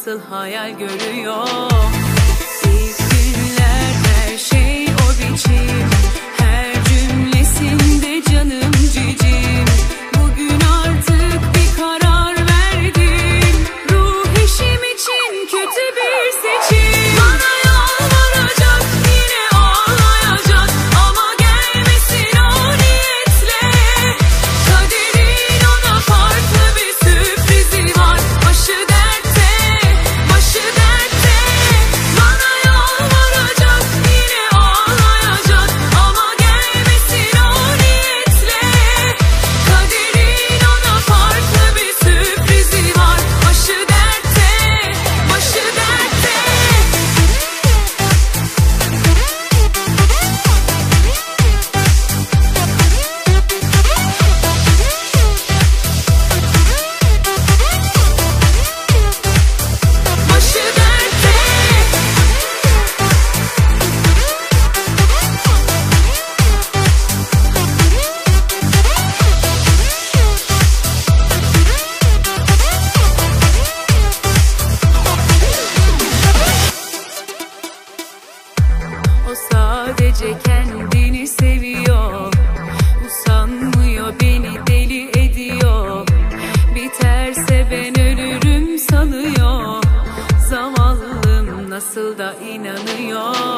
nasıl hayal görüyor. İlk günler her şey o biçim, her cümlesinde canım cicim. Bugün artık bir karar verdim, ruh eşim için kötü bir seçim. Bana yalvaracak, yine ağlayacak, ama gelmesin o niyetle. Kaderin ona farklı bir sürprizi var, başı dertte, başı dertte. Bana yalvaracak, yine ağlayacak, ama gelmesin o niyetle. Kaderin ona farklı bir sürprizi var, başı dertte, başı dertte. Başı dertte. O sadece kendini seviyor, usanmıyor, beni deli ediyor. Biterse ben ölürüm sanıyor, zavallım nasıl da inanıyor.